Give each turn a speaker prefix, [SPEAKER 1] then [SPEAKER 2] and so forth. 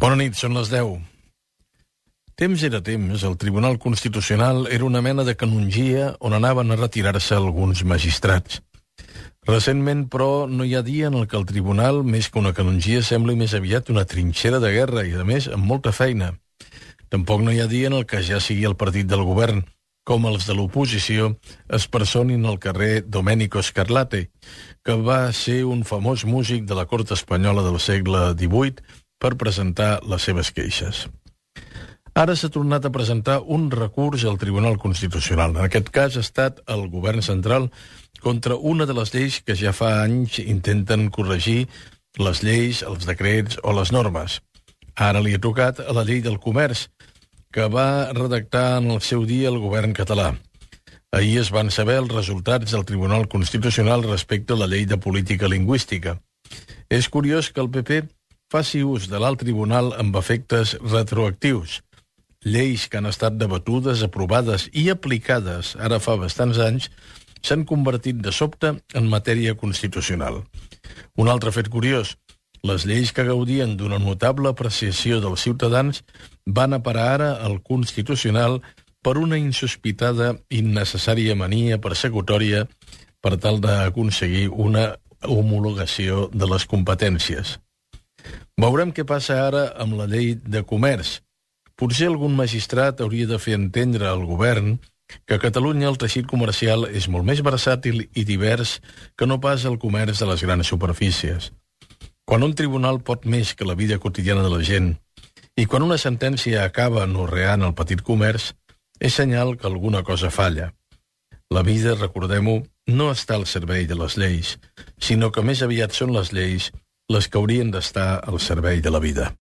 [SPEAKER 1] Bona nit, són les 10. Temps era temps, el Tribunal Constitucional era una mena de canongia on anaven a retirar-se alguns magistrats. Recentment, però, no hi ha dia en el que el Tribunal, més que una canongia, sembli més aviat una trinxera de guerra i, a més, amb molta feina. Tampoc no hi ha dia en el que ja sigui el partit del govern, com els de l'oposició, es personin al carrer Domenico Scarlatti, que va ser un famós músic de la cort espanyola del segle XVIII per presentar les seves queixes. Ara s'ha tornat a presentar un recurs al Tribunal Constitucional. En aquest cas ha estat el govern central contra una de les lleis que ja fa anys intenten corregir les lleis, els decrets o les normes. Ara li ha tocat a la llei del comerç, que va redactar en el seu dia el govern català. Ahir es van saber els resultats del Tribunal Constitucional respecte a la llei de política lingüística. És curiós que el PP faci ús de l'alt tribunal amb efectes retroactius. Lleis que han estat debatudes, aprovades i aplicades ara fa bastants anys s'han convertit de sobte en matèria constitucional. Un altre fet curiós, les lleis que gaudien d'una notable apreciació dels ciutadans van a parar ara al Constitucional per una insospitada i innecessària mania persecutòria per tal d'aconseguir una homologació de les competències. Veurem què passa ara amb la llei de comerç. Potser algun magistrat hauria de fer entendre al govern que a Catalunya el teixit comercial és molt més versàtil i divers que no pas el comerç de les grans superfícies. Quan un tribunal pot més que la vida quotidiana de la gent i quan una sentència acaba anorreant el petit comerç, és senyal que alguna cosa falla. La vida, recordem-ho, no està al servei de les lleis, sinó que més aviat són les lleis les que haurien d'estar al servei de la vida.